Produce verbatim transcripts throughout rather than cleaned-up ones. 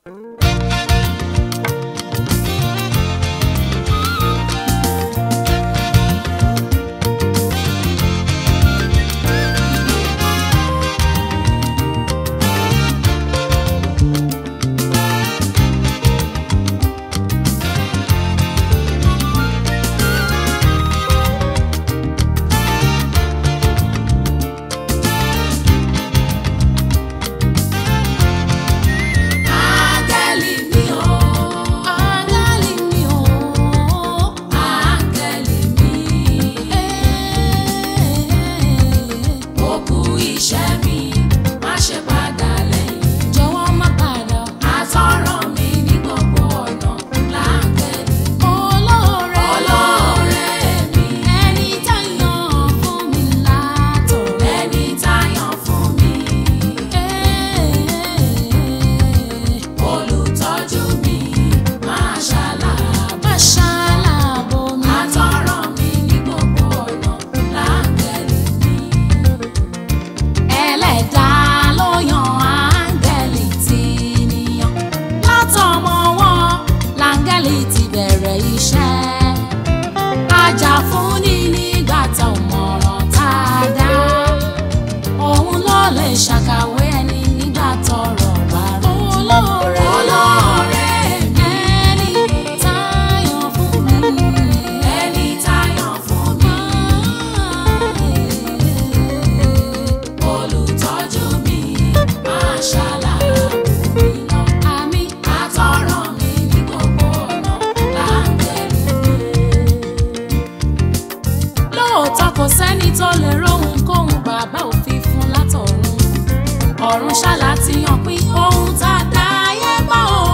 ọ̀run ṣàlàtìyàn pín ohun tá a dá ayé mọ́ o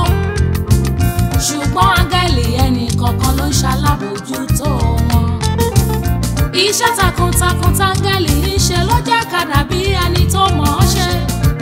ṣùgbọ́n áńgẹ́lì ẹnì kọ̀ọ̀kan ló ń ṣalábòójútó wọn. iṣẹ́ takuntakun táńgẹ́lì ń ṣe ló jẹ́ ká dàbí ẹni tó mọ̀ ọ́ ṣe.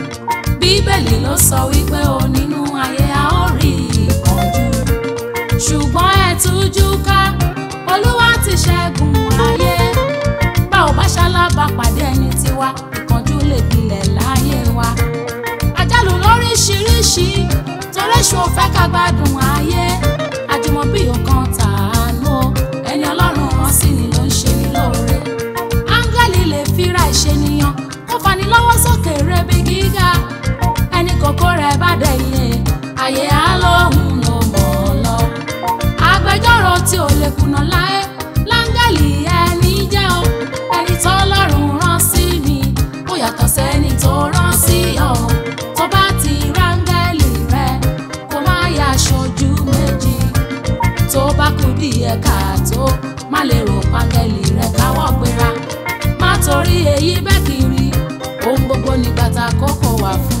bíbélì ló sọ wípé o nínú ayé a ó rí ìpọ́njú ṣùgbọ́n ẹ tújú ká olúwa ti ṣẹ́gun ayé. bá ò bá ṣalábàápàdé ẹni tiwa ìpọ́njú lè gbilẹ̀ láyé wa. àjálù lóríṣiríṣi torí ṣò fẹ́ ká gbádùn ayé. àjùmọ̀bí ọkàn tàánú ẹni ọlọ́run hàn sí ni ló ń ṣe ní lóore. áńgẹ́lì lè fira ìṣènìyàn kó fani lọ́wọ́ sókè rebi gíga. ẹni kòkó rẹ̀ bá dẹ̀yẹ ayé á lóhùn ló mọ̀ ọ́ lọ. agbẹjọ́rò tí ò lè kùnà láyé láńgẹ́lì ẹni jẹ́ o. ẹni tó lọ́rùn rán sí mi ó yàtọ̀ sẹ́ni tó rán sí ọ. tó bá ti ráńgẹ́lì rẹ kó má yà aṣojú méjì. tó bá kú díẹ̀ káàtó má lè rò páńgẹ́lì rẹ káwọ́ gbéra. má torí èyí bẹ́ẹ̀ kiri ohun gbogbo nígbà tá kókó wà fún.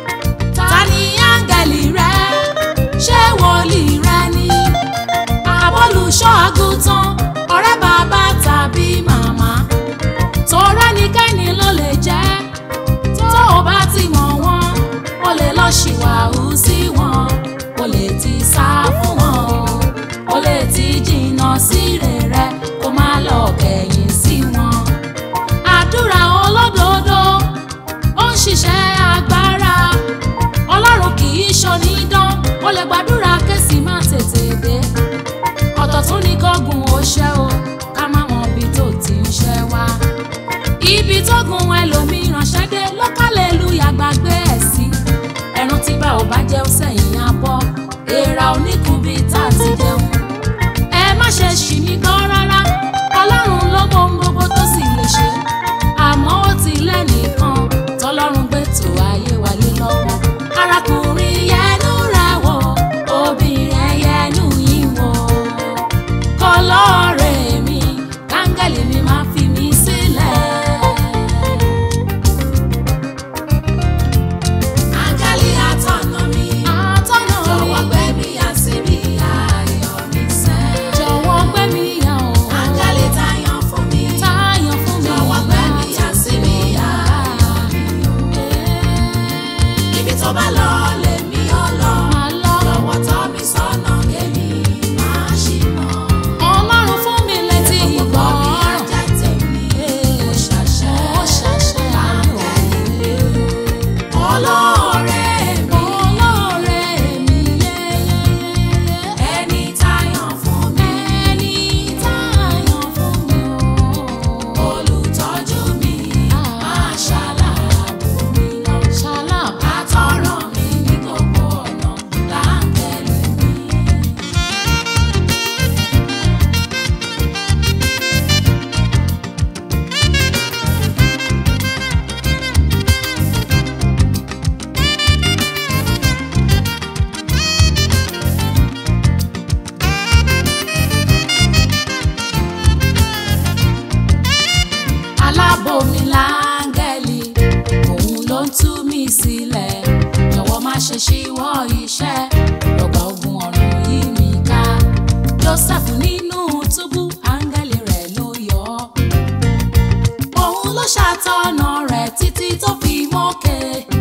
ta ni áńgẹ́lì rẹ ṣé wòlíì rẹ ni àbólùṣọ́ àgùntàn ọ̀rẹ́ bàbá tàbí màmá. torí ẹnikẹ́ni ló lè jẹ́ tó o bá ti mọ̀ wọ́n o lè lọ ṣìwàhù sí wọn o lè ti sá fún wọn o lè ti jìnnà sí rere kó má lọ kẹ̀yìn sí wọn. àdúrà olódodo ó ń ṣiṣẹ́ agbára ọlọ́run kì í ṣonídán o lè gbàdúrà kẹ́sì má tètè dé. ọ̀tọ̀ tún ní kọ́gùn ó ṣẹ́ o ká má mọ ibi tó ti ń ṣẹ́ wá. ibi tó gun ẹlòmíràn ṣẹ́dé ló kálẹ̀lúyà gbàgbé ẹ̀ sí. ẹran tí bá ò bá jẹ́ ó sẹ́yìn abọ́ èèrà oníkun bíi tá a ti jẹun. ẹ má ṣe ṣì mí gbọ́ rárá ọlọ́run ló mọ ohun gbogbo tó sì lè ṣe. àmọ́ ó ti lẹ́nìkan tọ́lọ́run gbé tó ayé wa lé lọ́wọ́. arákùnrin yẹnu rẹ̀ wò obìnrin yẹnu yín wò. kọlọ́ọ̀rẹ́ mi káńgẹ́lì mi máa fi mí sílẹ̀. áńgẹ́lì atọ́nà mi jọ̀wọ́ gbé mi yà síbi ayọ̀ mi sẹ́. jọ̀wọ́ gbé mi yà o ṣe ṣíwọ́ iṣẹ́ lọ́gbà ogun ọ̀run yìí mi ká. Joseph nínú túbú áńgẹ́lì rẹ̀ ló yọ ọ́. Òun ló ṣàtọ̀nà rẹ̀ títí tó fi mókè.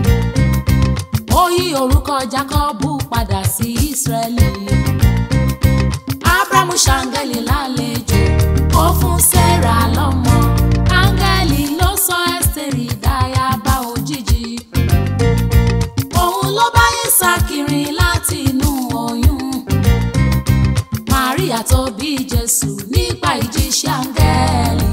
Ó yí orúkọ Jákọ́bù padà sí Ísírẹ́lì. Ábúráhámù ṣàǹgẹ́lì lálejò, ó fún Sẹ́rà lọ́mọ. Áńgẹ́lì ló sọ Ẹ́sítérì dáyàbá òjijì. Òun ló bá Ísákì rìn láti inú oyún. Màríà tó bí Jésù nípa ìjíṣẹ́ áńgẹ́lì.